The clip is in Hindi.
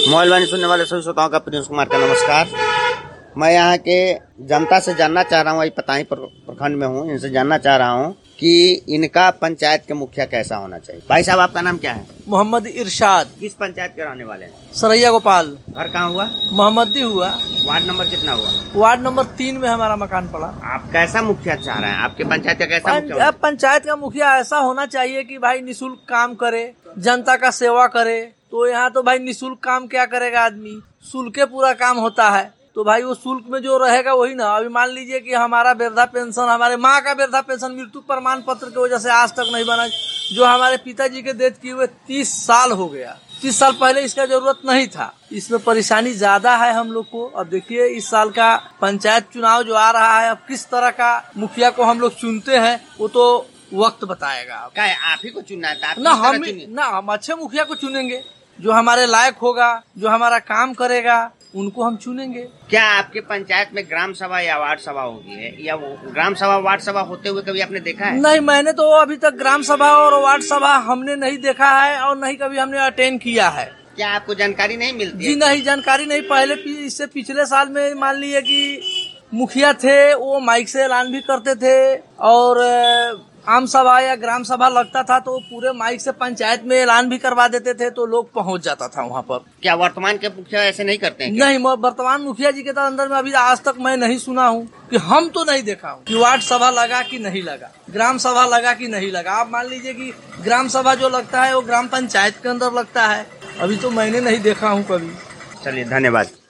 मोबाइल वाणी सुनने वाले सभी श्रोताओं का प्रिंस कुमार का नमस्कार। मैं यहाँ के जनता से जानना चाह रहा हूँ, वही पताही प्रखंड में हूँ, इनसे जानना चाह रहा हूँ कि इनका पंचायत के मुखिया कैसा होना चाहिए। भाई साहब, आपका नाम क्या है? मोहम्मद इरशाद। किस पंचायत के रहने वाले हैं? सरैया गोपाल। घर कहाँ हुआ? मोहम्मदी हुआ। वार्ड नंबर कितना हुआ? वार्ड नंबर 3 में हमारा मकान पड़ा। आप कैसा मुखिया चाह रहे हैं? आपके पंचायत का कैसा मुखिया? पंचायत का मुखिया ऐसा होना चाहिए कि भाई निःशुल्क काम करे, जनता का सेवा करे। तो यहाँ तो भाई निःशुल्क काम क्या करेगा आदमी, शुल्क पूरा काम होता है। तो भाई वो शुल्क में जो रहेगा वही ना। अभी मान लीजिए कि हमारा वृद्धा पेंशन, हमारे माँ का वृद्धा पेंशन मृत्यु प्रमाण पत्र की वजह से आज तक नहीं बना, जो हमारे पिताजी के डेथ किए हुए 30 साल हो गया। 30 साल पहले इसका जरूरत नहीं था। इसमें परेशानी ज्यादा है हम लोग को। अब देखिए, इस साल का पंचायत चुनाव जो आ रहा है, अब किस तरह का मुखिया को हम लोग चुनते हैं वो तो वक्त बताएगा। क्या आप ही को चुनना है? हम अच्छे मुखिया को चुनेंगे, जो हमारे लायक होगा, जो हमारा काम करेगा, उनको हम चुनेंगे। क्या आपके पंचायत में ग्राम सभा या वार्ड सभा होगी है, या वो ग्राम सभा वार्ड सभा होते हुए कभी आपने देखा है? नहीं, मैंने तो अभी तक ग्राम सभा और वार्ड सभा हमने नहीं देखा है और नहीं कभी हमने अटेंड किया है। क्या आपको जानकारी नहीं मिलती? जी नहीं, जानकारी नहीं। पहले इससे पिछले साल में मान लीजिए कि मुखिया थे, वो माइक से ऐलान भी करते थे, और आम सभा या ग्राम सभा लगता था तो पूरे माइक से पंचायत में ऐलान भी करवा देते थे, तो लोग पहुंच जाता था वहाँ पर। क्या वर्तमान के मुखिया ऐसे नहीं करते हैं क्या? नहीं, वर्तमान मुखिया जी के तो अंदर में अभी आज तक मैं नहीं सुना हूँ कि हम तो नहीं देखा हूँ कि वार्ड सभा लगा कि नहीं लगा, ग्राम सभा लगा कि नहीं लगा। आप मान लीजिए कि ग्राम सभा जो लगता है वो ग्राम पंचायत के अंदर लगता है, अभी तो मैंने नहीं देखा हूँ कभी। चलिए, धन्यवाद।